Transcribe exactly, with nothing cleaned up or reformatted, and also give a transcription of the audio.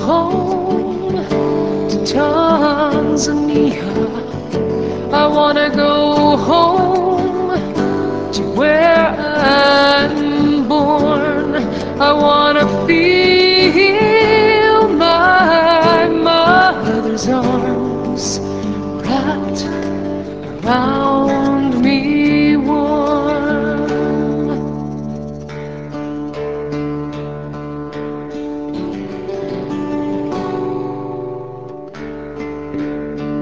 home to Tanzania. I wanna go home to where I'm born. I wanna feel my mother's arms wrapped around